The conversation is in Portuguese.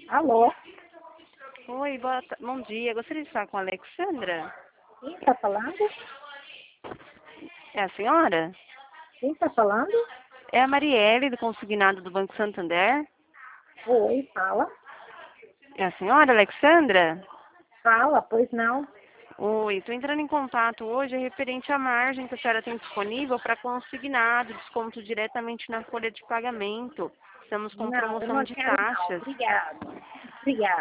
Alô? Oi, bom dia. Gostaria de falar com a Alexandra. Quem está falando? É a senhora? Quem está falando? É a Marielle, do consignado do Banco Santander. Oi, fala. É a senhora, Alexandra? Fala, pois não. Oi, estou entrando em contato hoje referente à margem que a senhora tem disponível para consignado, desconto diretamente na folha de pagamento. Estamos com Não, eu promoção não de quero não. taxas. Obrigada. Obrigada.